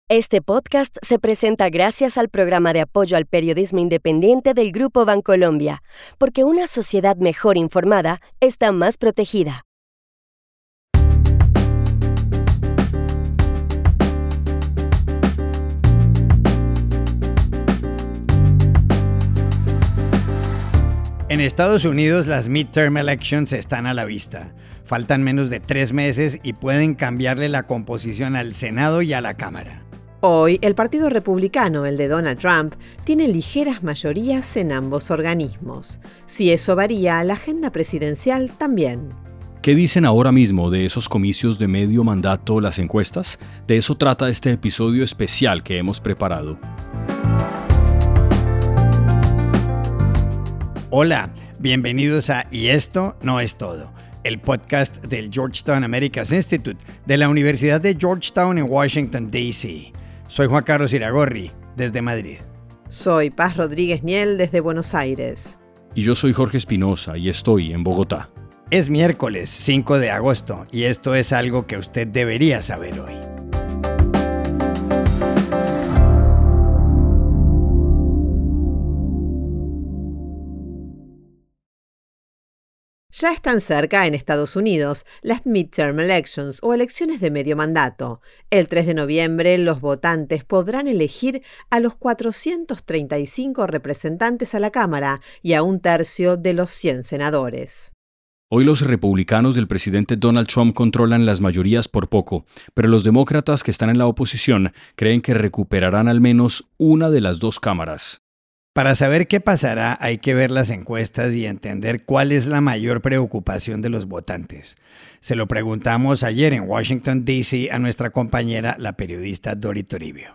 Este podcast se presenta gracias al programa de apoyo al periodismo independiente del Grupo Bancolombia, porque una sociedad mejor informada está más protegida. En Estados Unidos, las midterm elections están a la vista. Faltan menos de 3 meses y pueden cambiarle la composición al Senado y a la Cámara. Hoy, el Partido Republicano, el de Donald Trump, tiene ligeras mayorías en ambos organismos. Si eso varía, la agenda presidencial también. ¿Qué dicen ahora mismo de esos comicios de medio mandato las encuestas? De eso trata este episodio especial que hemos preparado. Hola, bienvenidos a Y esto no es todo, el podcast del Georgetown Americas Institute de la Universidad de Georgetown en Washington, D.C. Soy Juan Carlos Iragorri, desde Madrid. Soy Paz Rodríguez Niel, desde Buenos Aires. Y yo soy Jorge Espinosa y estoy en Bogotá. Es miércoles 5 de agosto y esto es algo que usted debería saber hoy. Ya están cerca en Estados Unidos las midterm elections o elecciones de medio mandato. El 3 de noviembre los votantes podrán elegir a los 435 representantes a la Cámara y a 1/3 de los 100 senadores. Hoy los republicanos del presidente Donald Trump controlan las mayorías por poco, pero los demócratas que están en la oposición creen que recuperarán al menos una de las dos cámaras. Para saber qué pasará, hay que ver las encuestas y entender cuál es la mayor preocupación de los votantes. Se lo preguntamos ayer en Washington, D.C. a nuestra compañera, la periodista Dori Toribio.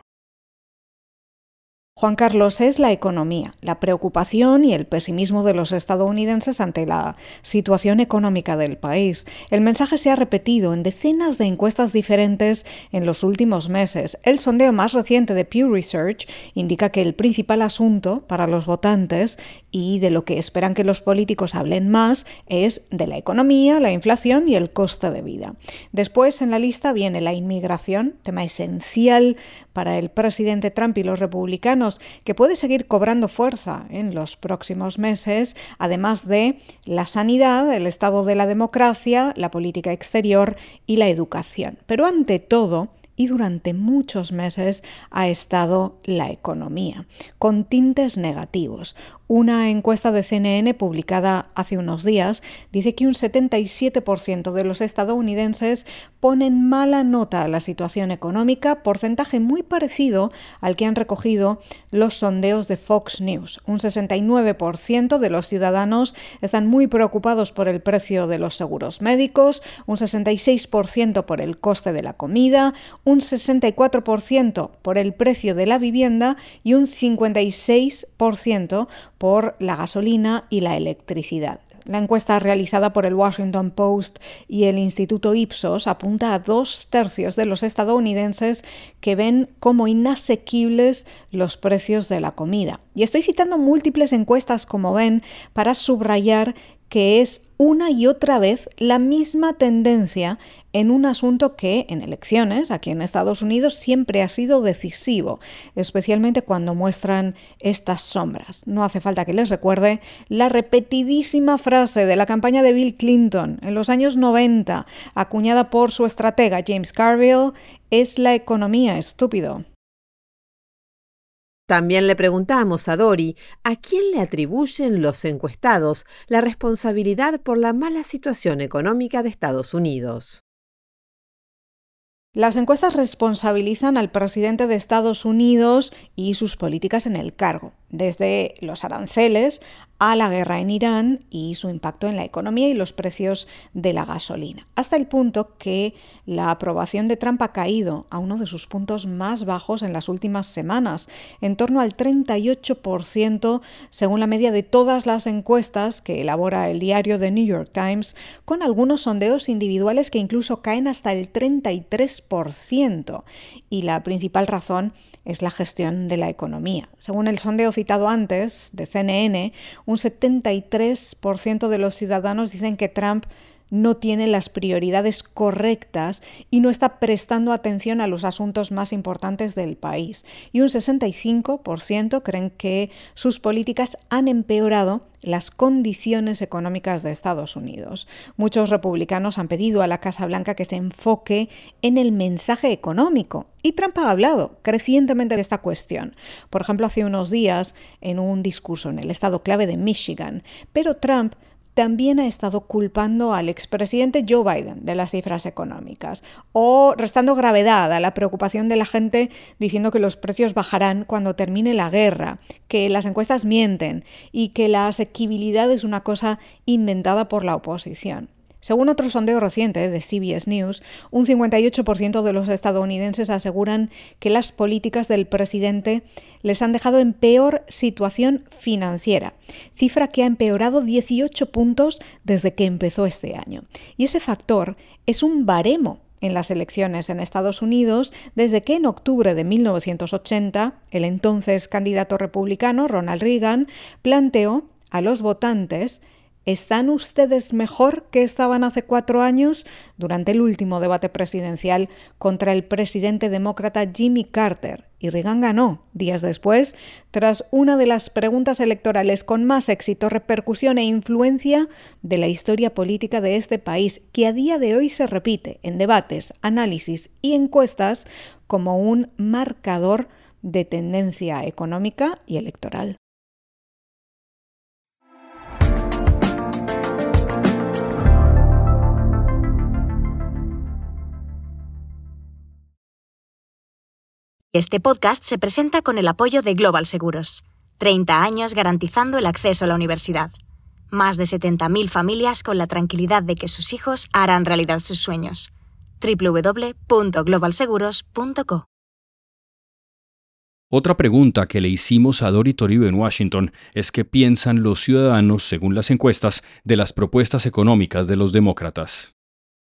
Juan Carlos, es la economía, la preocupación y el pesimismo de los estadounidenses ante la situación económica del país. El mensaje se ha repetido en decenas de encuestas diferentes en los últimos meses. El sondeo más reciente de Pew Research indica que el principal asunto para los votantes y de lo que esperan que los políticos hablen más es de la economía, la inflación y el coste de vida. Después en la lista viene la inmigración, tema esencial para el presidente Trump y los republicanos, que puede seguir cobrando fuerza en los próximos meses, además de la sanidad, el estado de la democracia, la política exterior y la educación. Pero ante todo, y durante muchos meses, ha estado la economía, con tintes negativos. Una encuesta de CNN publicada hace unos días dice que un 77% de los estadounidenses ponen mala nota a la situación económica, porcentaje muy parecido al que han recogido los sondeos de Fox News. Un 69% de los ciudadanos están muy preocupados por el precio de los seguros médicos, un 66% por el coste de la comida, un 64% por el precio de la vivienda y un 56% por la gasolina y la electricidad. La encuesta realizada por el Washington Post y el Instituto Ipsos apunta a 2/3 de los estadounidenses que ven como inasequibles los precios de la comida. Y estoy citando múltiples encuestas, como ven, para subrayar que es una y otra vez la misma tendencia en un asunto que en elecciones aquí en Estados Unidos siempre ha sido decisivo, especialmente cuando muestran estas sombras. No hace falta que les recuerde la repetidísima frase de la campaña de Bill Clinton en los años 90, acuñada por su estratega James Carville: es la economía, estúpido. También le preguntamos a Dori a quién le atribuyen los encuestados la responsabilidad por la mala situación económica de Estados Unidos. Las encuestas responsabilizan al presidente de Estados Unidos y sus políticas en el cargo, desde los aranceles a la guerra en Irán y su impacto en la economía y los precios de la gasolina, hasta el punto que la aprobación de Trump ha caído a uno de sus puntos más bajos en las últimas semanas, en torno al 38% según la media de todas las encuestas que elabora el diario The New York Times, con algunos sondeos individuales que incluso caen hasta el 33%. Y la principal razón es la gestión de la economía. Según el sondeo citado antes, de CNN, un 73% de los ciudadanos dicen que Trump no tiene las prioridades correctas y no está prestando atención a los asuntos más importantes del país. Y un 65% creen que sus políticas han empeorado las condiciones económicas de Estados Unidos. Muchos republicanos han pedido a la Casa Blanca que se enfoque en el mensaje económico y Trump ha hablado crecientemente de esta cuestión. Por ejemplo, hace unos días en un discurso en el estado clave de Michigan. Pero Trump también ha estado culpando al expresidente Joe Biden de las cifras económicas o restando gravedad a la preocupación de la gente diciendo que los precios bajarán cuando termine la guerra, que las encuestas mienten y que la asequibilidad es una cosa inventada por la oposición. Según otro sondeo reciente de CBS News, un 58% de los estadounidenses aseguran que las políticas del presidente les han dejado en peor situación financiera, cifra que ha empeorado 18 puntos desde que empezó este año. Y ese factor es un baremo en las elecciones en Estados Unidos desde que en octubre de 1980 el entonces candidato republicano Ronald Reagan planteó a los votantes: ¿están ustedes mejor que estaban hace 4 años? Durante el último debate presidencial contra el presidente demócrata Jimmy Carter. Y Reagan ganó días después, tras una de las preguntas electorales con más éxito, repercusión e influencia de la historia política de este país, que a día de hoy se repite en debates, análisis y encuestas como un marcador de tendencia económica y electoral. Este podcast se presenta con el apoyo de Global Seguros. 30 años garantizando el acceso a la universidad. Más de 70.000 familias con la tranquilidad de que sus hijos harán realidad sus sueños. www.globalseguros.co. Otra pregunta que le hicimos a Dori Toribio en Washington es qué piensan los ciudadanos, según las encuestas, de las propuestas económicas de los demócratas.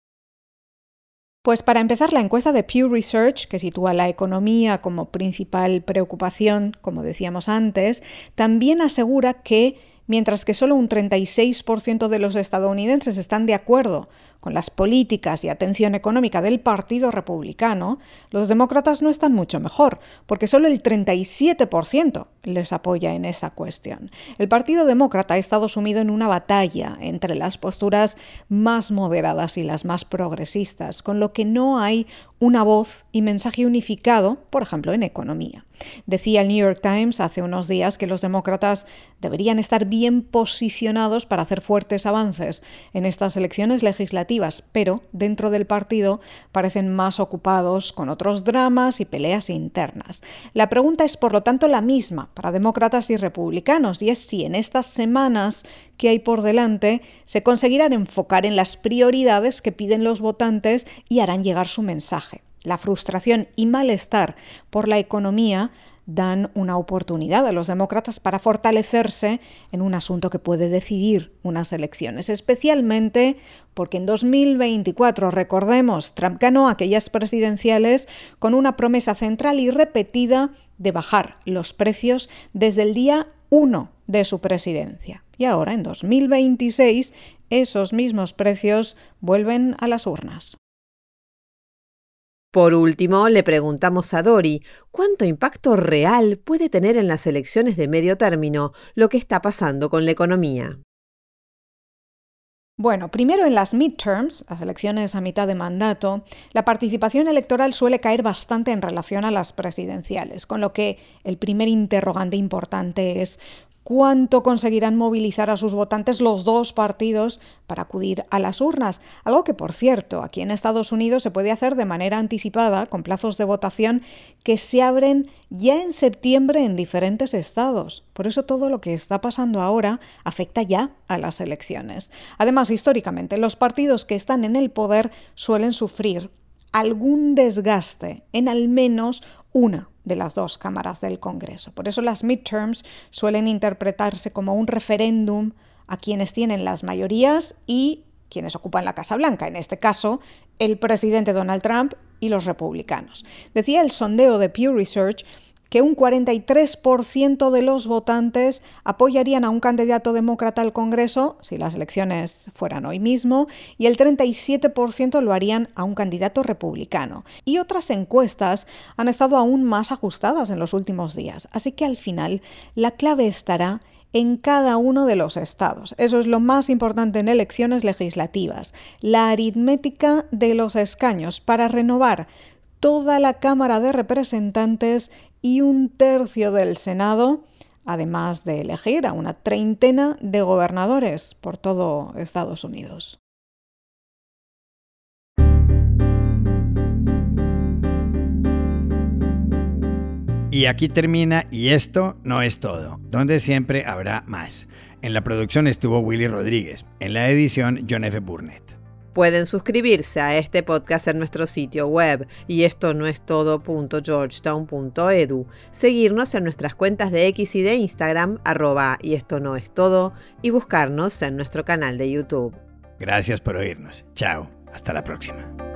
Pues para empezar, la encuesta de Pew Research, que sitúa la economía como principal preocupación, como decíamos antes, también asegura que, mientras que solo un 36% de los estadounidenses están de acuerdo con las políticas y atención económica del Partido Republicano, los demócratas no están mucho mejor, porque solo el 37% les apoya en esa cuestión. El Partido Demócrata ha estado sumido en una batalla entre las posturas más moderadas y las más progresistas, con lo que no hay una voz y mensaje unificado, por ejemplo, en economía. Decía el New York Times hace unos días que los demócratas deberían estar bien posicionados para hacer fuertes avances en estas elecciones legislativas, pero dentro del partido parecen más ocupados con otros dramas y peleas internas. La pregunta es, por lo tanto, la misma para demócratas y republicanos, y es si en estas semanas que hay por delante se conseguirán enfocar en las prioridades que piden los votantes y harán llegar su mensaje. La frustración y malestar por la economía dan una oportunidad a los demócratas para fortalecerse en un asunto que puede decidir unas elecciones, especialmente porque en 2024, recordemos, Trump ganó aquellas presidenciales con una promesa central y repetida de bajar los precios desde el día 1 de su presidencia. Y ahora, en 2026, esos mismos precios vuelven a las urnas. Por último, le preguntamos a Dori cuánto impacto real puede tener en las elecciones de medio término lo que está pasando con la economía. Bueno, primero en las midterms, las elecciones a mitad de mandato, la participación electoral suele caer bastante en relación a las presidenciales, con lo que el primer interrogante importante es ¿cuánto conseguirán movilizar a sus votantes los dos partidos para acudir a las urnas? Algo que, por cierto, aquí en Estados Unidos se puede hacer de manera anticipada, con plazos de votación que se abren ya en septiembre en diferentes estados. Por eso todo lo que está pasando ahora afecta ya a las elecciones. Además, históricamente, los partidos que están en el poder suelen sufrir algún desgaste en al menos una de las dos cámaras del Congreso. Por eso las midterms suelen interpretarse como un referéndum a quienes tienen las mayorías y quienes ocupan la Casa Blanca, en este caso, el presidente Donald Trump y los republicanos. Decía el sondeo de Pew Research que un 43% de los votantes apoyarían a un candidato demócrata al Congreso si las elecciones fueran hoy mismo, y el 37% lo harían a un candidato republicano. Y otras encuestas han estado aún más ajustadas en los últimos días, así que al final la clave estará en cada uno de los estados. Eso es lo más importante en elecciones legislativas, la aritmética de los escaños para renovar toda la Cámara de Representantes y un tercio del Senado, además de elegir a una treintena de gobernadores por todo Estados Unidos. Y aquí termina Y esto no es todo, donde siempre habrá más. En la producción estuvo Willy Rodríguez, en la edición John F. Burnett. Pueden suscribirse a este podcast en nuestro sitio web yestonoestodo.georgetown.edu, seguirnos en nuestras cuentas de X y de Instagram @yestonoestodo y buscarnos en nuestro canal de YouTube. Gracias por oírnos. Chao. Hasta la próxima.